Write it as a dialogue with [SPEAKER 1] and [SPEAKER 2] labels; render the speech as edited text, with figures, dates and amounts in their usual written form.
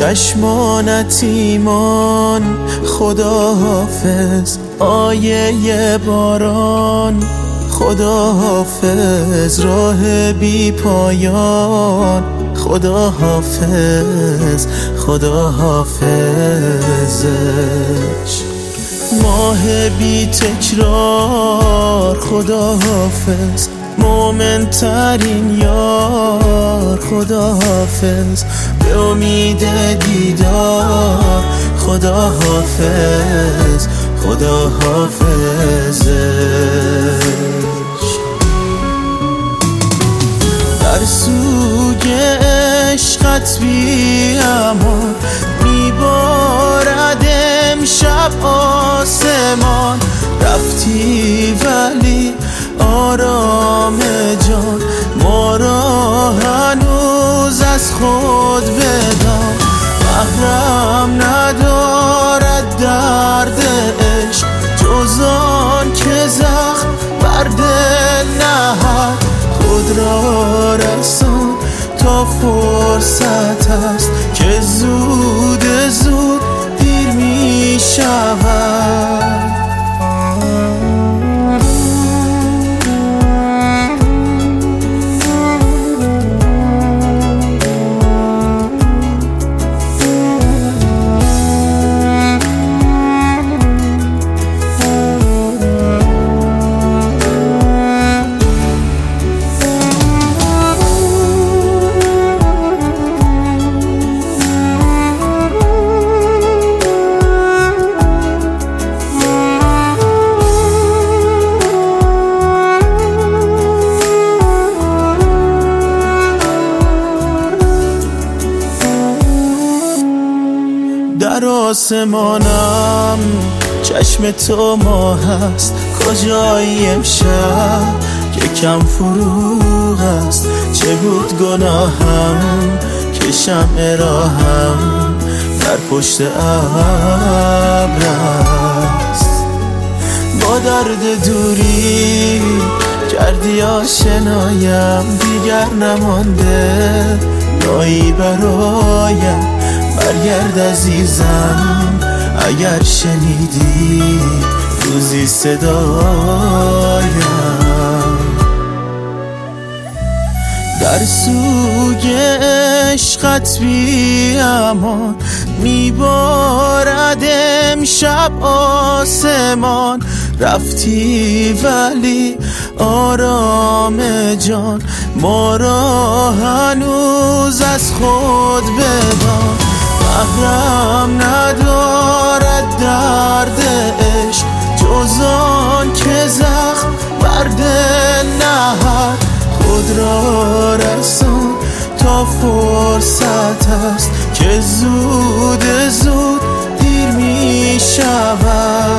[SPEAKER 1] چشمانت ایمان. خدا حافظ آیه باران، خدا حافظ راه بی پایان، خدا حافظ خدا حافظش. ماه بی تکرار خدا حافظ، مومن ترین یار خدا حافظ، به امید دیدار خدا حافظ خدا حافظش. در سوگ عشقت بی امان، میبارد امشب آسمان. رفتی ولی آرام جان، ما را هنوز از خود بدان. محرم ندارد درد عشق جز آن که زخم بر دل نهد. خود را رسان تا فرصت است که زود زود دیر می شود. در آسمانم چشم تو ماه است، کجایی امشب که کم فروغ است. چه بود گناهم که شمع راهم در پشت ابر است. با درد دوری کردی آشنایم، دیگر نمانده رایی برایم. برگرد عزیزم اگر شنیدی روزی صدایم. در سوگ عشقت بی امان، میبارد امشب آسمان. رفتی ولی آرام جان، ما را هنوز از خود بدان. محرم ندارد درد عشق جز آن که زخم بر دل نهد. خود را رسان تا فرصت است که زود زود دیر می شود.